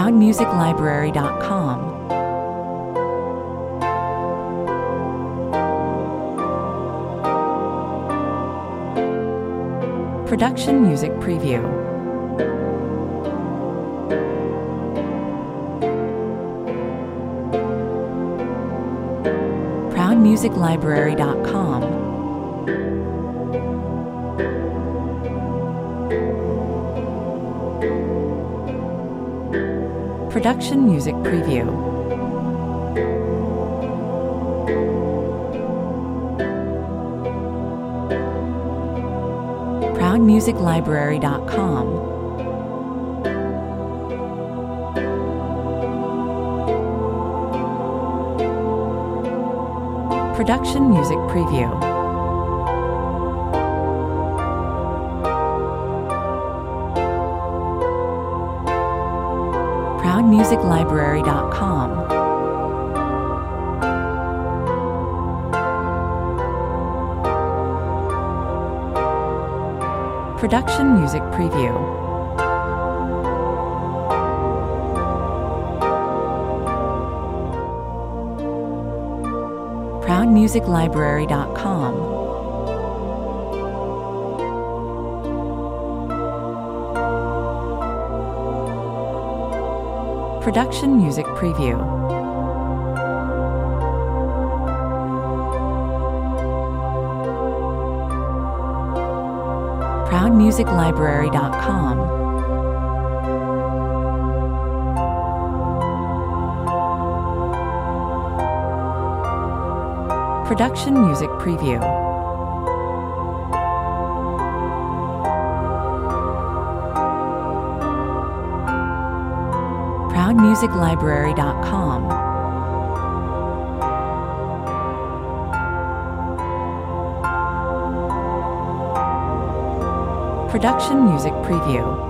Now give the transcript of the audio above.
ProudMusicLibrary.com. Production Music Preview. ProudMusicLibrary.com. Production Music Preview. ProudMusicLibrary.com. Production Music Preview. ProudMusicLibrary.com. Production Music Preview. ProudMusicLibrary.com. Production Music Preview. ProudMusicLibrary.com. Production Music Preview. ProudMusicLibrary.com. Production Music Preview.